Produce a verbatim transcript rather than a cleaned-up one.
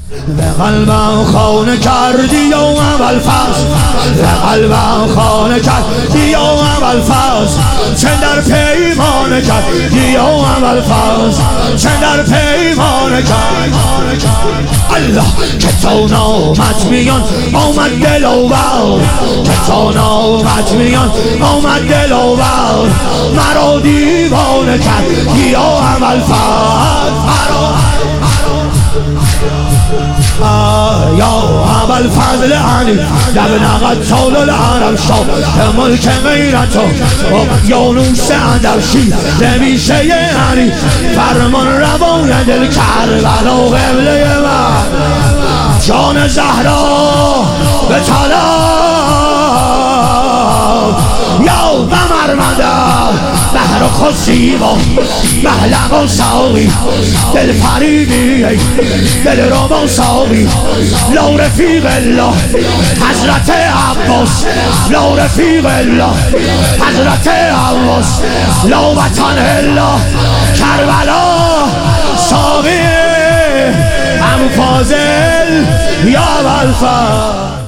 به قلبم خانه کردی و اول فصل، به قلبم خانه کردی و اول فصل، چه در پیمان کردی و اول فصل، چه در پیمان کردی. الله که تو نامت میان آمد دل و بر، که تو نامت میان آمد دل و بر، مرا دیوانه کردی و اول فصل. یا اول فضل علی لب نقد طول العرب شو ملک غیرت و یونوس اندرشی نمیشه علی فرمان روان دل کربلا و قبله من جان زهرا به طلب یا بمرمده بحر و خسیبا محلق و ساقی دل فریبی دل روبا ساقی لو رفیق الله حضرت عباس، لو رفیق الله حضرت عباس، لو وطن الله کربلا ساقی ام فاضل یا والفا.